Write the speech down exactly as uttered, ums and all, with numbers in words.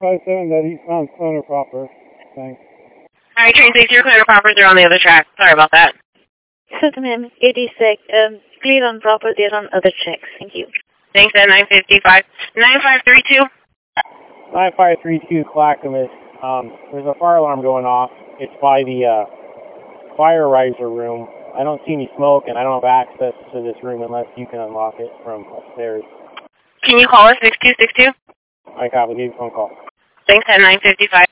five seven, that eastbound Center proper. Thanks. Alright, train six zero, clear proper, they're on the other track. Sorry about that. System M eighty-six, um, clear on proper, they're on other tracks. Thank you. Thanks, at nine fifty-five. nine five three two. nine five three two, Clackamas. Um, there's a fire alarm going off. It's by the uh, fire riser room. I don't see any smoke, and I don't have access to this room unless you can unlock it from upstairs. Can you call us six two six two? I copy. Give you a phone call. Thanks, at nine fifty-five.